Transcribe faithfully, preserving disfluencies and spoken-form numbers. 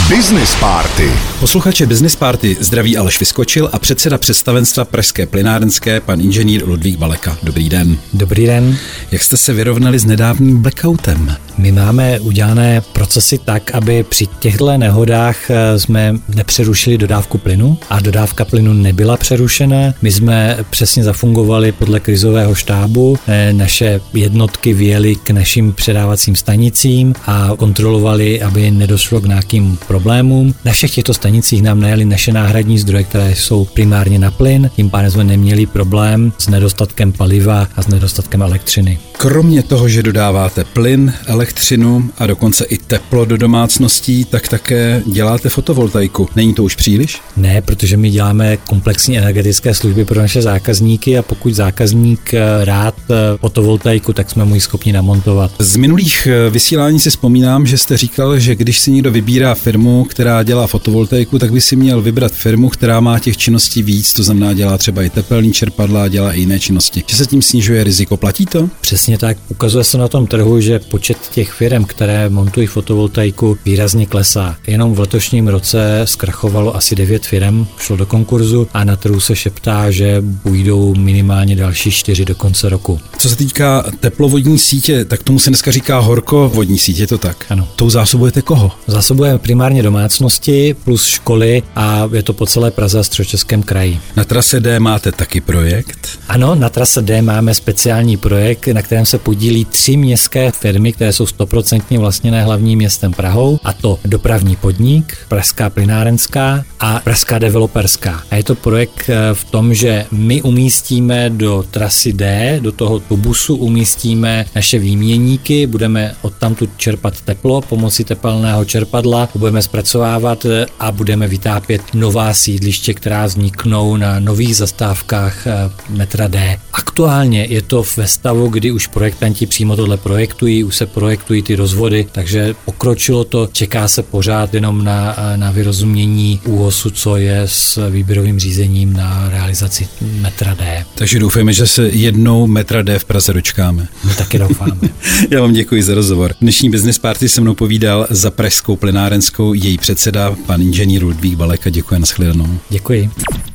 Business Party. Posluchače Business Party zdraví Aleš Vyskočil a předseda představenstva Pražské plynárenské, pan inženýr Ludvík Baleka. Dobrý den. Dobrý den. Jak jste se vyrovnali s nedávným blackoutem? My máme udělané procesy tak, aby při těchto nehodách jsme nepřerušili dodávku plynu a dodávka plynu nebyla přerušena. My jsme přesně zafungovali podle krizového štábu. Naše jednotky vyjeli k našim předávacím stanicím a kontrolovali, aby nedošlo k nějakým problémům. Na všech těchto stanicích nám najeli naše náhradní zdroje, které jsou primárně na plyn. Tím pádem jsme neměli problém s nedostatkem paliva a s nedostatkem elektřiny. Kromě toho, že dodáváte plyn, elektřinu a dokonce i teplo do domácností, tak také děláte fotovoltaiku. Není to už příliš? Ne, protože my děláme komplexní energetické služby pro naše zákazníky a pokud zákazník rád fotovoltaiku, tak jsme mu ji schopni namontovat. Z minulých vysílání si vzpomínám, že jste říkal, že když si někdo vybírá firmu, která dělá fotovoltaiku, tak by si měl vybrat firmu, která má těch činností víc, to znamená dělá třeba i tepelný čerpadla, dělá i jiné činnosti. Že se tím snižuje riziko, platí to? Přesně tak. Ukazuje se na tom trhu, že počet těch firm, které montují fotovoltaiku, výrazně klesá. Jenom v letošním roce zkrachovalo asi devět firm, šlo do konkurzu a na trhu se šeptá, že půjdou minimálně další čtyři do konce roku. Co se týká teplovodní sítě, tak tomu se dneska říká horkovodní sítě, je to tak? Ano. Tou zásobujete koho? Zásobujeme primárně domácnosti plus školy a je to po celé Praze a Středočeském kraji. Na trase D máte taky projekt? Ano, na trase D máme speciální projekt, na kterém se podílí tři městské firmy, které jsou stoprocentně vlastněné hlavním městem Prahou, a to Dopravní podnik, Pražská plynárenská a Pražská developerská. A je to projekt v tom, že my umístíme do trasy D, do toho tubusu umístíme naše výměníky, budeme odtamtud čerpat teplo pomocí tepelného čerpadla, budeme zpracovávat a budeme vytápět nová sídliště, která vzniknou na nových zastávkách metra D. Aktuálně je to ve stavu, kdy už projektanti přímo tohle projektují, už se projektují ty rozvody, takže pokročilo to, čeká se pořád jenom na, na vyrozumění ÚOHSu, co je s výběrovým řízením na realizaci metra D. Takže doufejme, že se jednou metra D v Praze dočkáme. My taky doufáme. Já vám děkuji za rozhovor. Dnešní Business Party se mnou povídal za Pražskou plynárenskou její předseda, pan inženýr Ludvík Baleka. Děkuji, nashledanou. Děkuji.